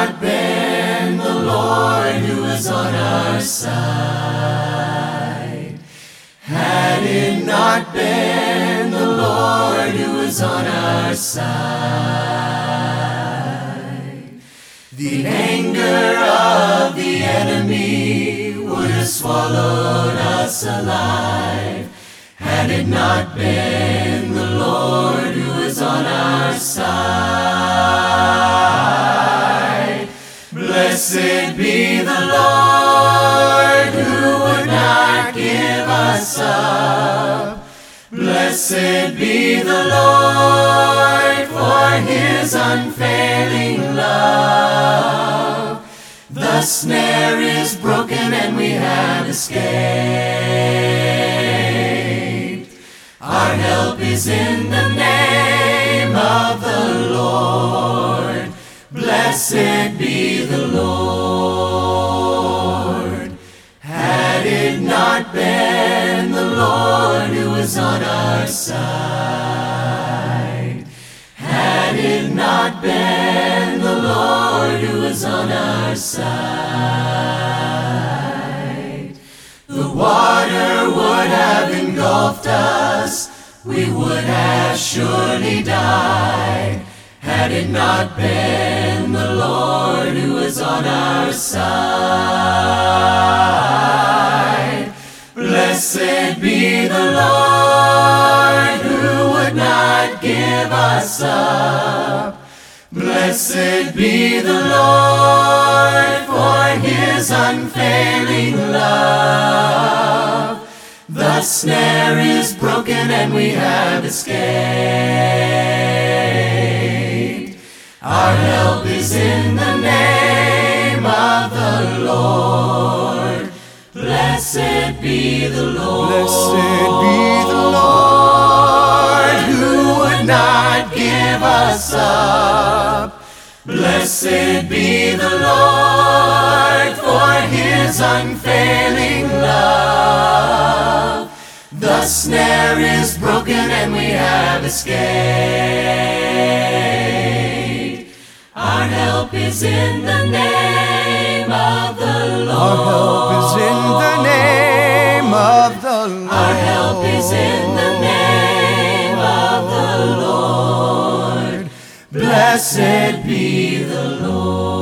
not been the Lord who was on our side, had it not been the Lord who was on our side, the anger of the enemy would have swallowed us alive, had it not been the Lord who was on our side. Blessed be the Lord who would not give us up. Blessed be the Lord for his unfailing love. The snare is broken and we have escaped. Our help is in the name of the Lord. Blessed be the Lord. Had it not been the Lord who was on our side, had it not been the Lord who was on our side, the water would have engulfed us, we would have surely died, had it not been the Lord who was on our side. Blessed be the Lord who would not give us up. Blessed be the Lord for his unfailing love. The snare is broken and we have escaped. Our help is in the name of the Lord. Blessed be the Lord. Blessed be the Lord who would not give us up. Blessed be the Lord for his unfailing love. The snare is broken and we have escaped. Our help is in the name of the Lord. Our help is in the name of the Lord. Our help is in the name of the Lord. Blessed be the Lord.